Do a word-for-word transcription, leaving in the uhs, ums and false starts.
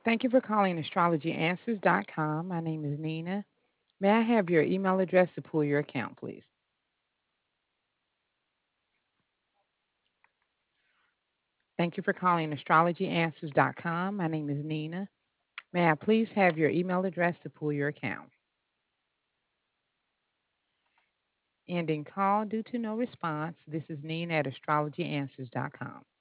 Thank you for calling astrology answers dot com. My name is Nina. May I have your email address to pull your account, please? Thank you for calling astrology answers dot com. My name is Nina. May I please have your email address to pull your account? Ending call due to no response. This is Nina at astrology answers dot com.